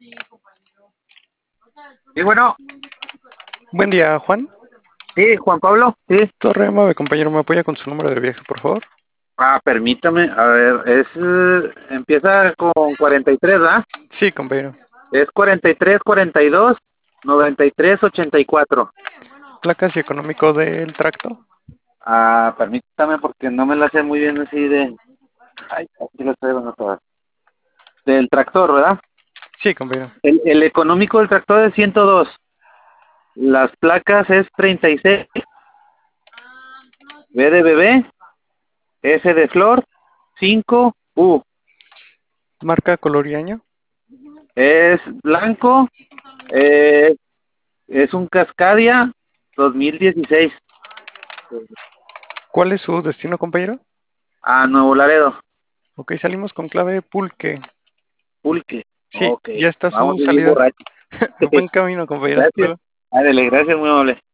Sí, bueno, Buen día, Juan. sí, Juan Pablo, sí. Torre amable compañero, ¿me apoya con su número de viaje, por favor? Permítame, a ver, empieza con 43, ¿verdad? Sí, compañero. Es 43, 42, 93, 84. Placas y económico del tracto. Permítame porque no me la sé muy bien así de... Ay, aquí lo estoy dando todas. Del tractor, ¿verdad? Sí, compañero. El económico del tractor es 102. Las placas es 36, B de bebé, S de flor, 5, U. Marca, color y año. Es blanco, eh, es un Cascadia 2016 ¿Cuál es su destino, compañero? a Nuevo Laredo. Ok, salimos con clave Pulque. Pulque. Sí, Ok, ya está vamos su a ir salida. borracho. Buen camino, compañero. Hasta Gracias. luego. Ándale, gracias, muy amable.